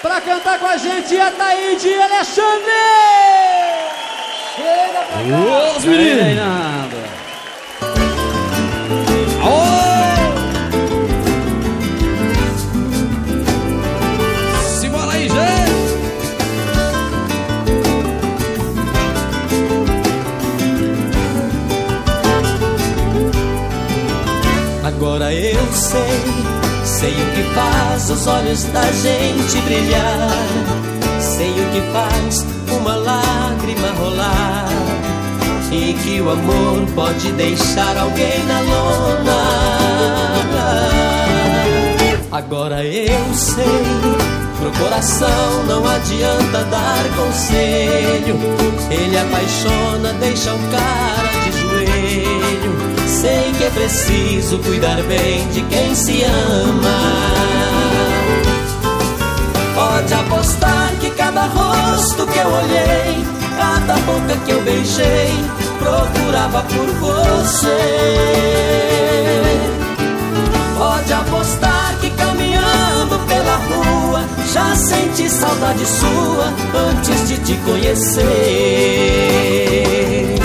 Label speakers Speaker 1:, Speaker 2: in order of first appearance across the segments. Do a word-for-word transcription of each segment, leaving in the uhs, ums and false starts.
Speaker 1: Pra cantar com a gente, a Taíde e Alexandre! Chega pra cá!
Speaker 2: Ô, os meninos! Aí, nada! Simbora aí, gente!
Speaker 3: Agora eu sei, sei o que faz os olhos da gente brilhar, sei o que faz uma lágrima rolar, e que o amor pode deixar alguém na lona. Agora eu sei, pro coração não adianta dar conselho, ele apaixona, deixa o cara de joelho. Sei que é preciso cuidar bem de quem se ama. Pode apostar que cada rosto que eu olhei, cada boca que eu beijei, procurava por você. Pode apostar que caminhando pela rua já senti saudade sua antes de te conhecer.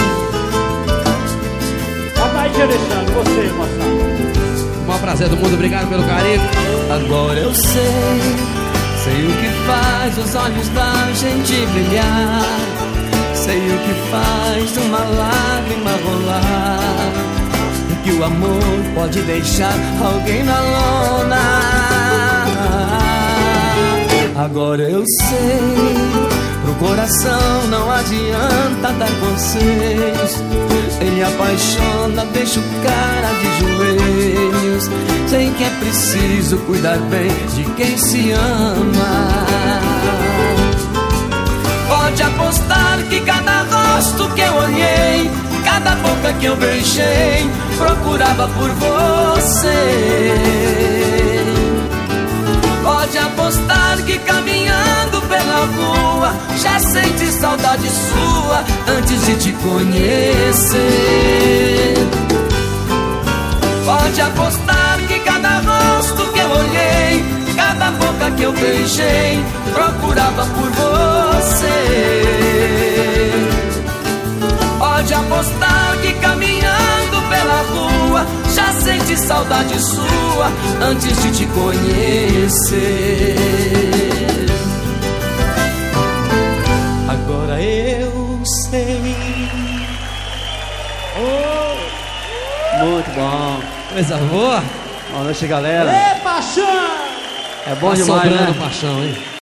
Speaker 1: Alexandre, você, moção.
Speaker 2: O maior prazer do mundo, obrigado pelo carinho.
Speaker 3: Agora eu sei,
Speaker 4: sei o que faz os olhos da gente brilhar, sei o que faz uma lágrima rolar, e que o amor pode deixar alguém na lona. Agora eu sei, pro coração não adianta dar conselhos, ele apaixona, deixa o cara de joelhos. Sei que é preciso cuidar bem de quem se ama. Pode apostar que cada rosto que eu olhei, cada boca que eu beijei, procurava por você. Pode apostar que caminhando pela rua já senti saudade sua antes de te conhecer. Pode apostar que cada rosto que eu olhei, cada boca que eu beijei, procurava por você. Pode apostar que caminhando pela rua já senti saudade sua antes de te conhecer.
Speaker 3: Agora eu sei.
Speaker 1: Oh, muito bom.
Speaker 2: Coisa boa.
Speaker 1: Boa noite, galera.
Speaker 3: Ê, paixão!
Speaker 1: É bom
Speaker 2: Tá
Speaker 1: demais,
Speaker 2: sobrando
Speaker 1: né?
Speaker 2: paixão, hein?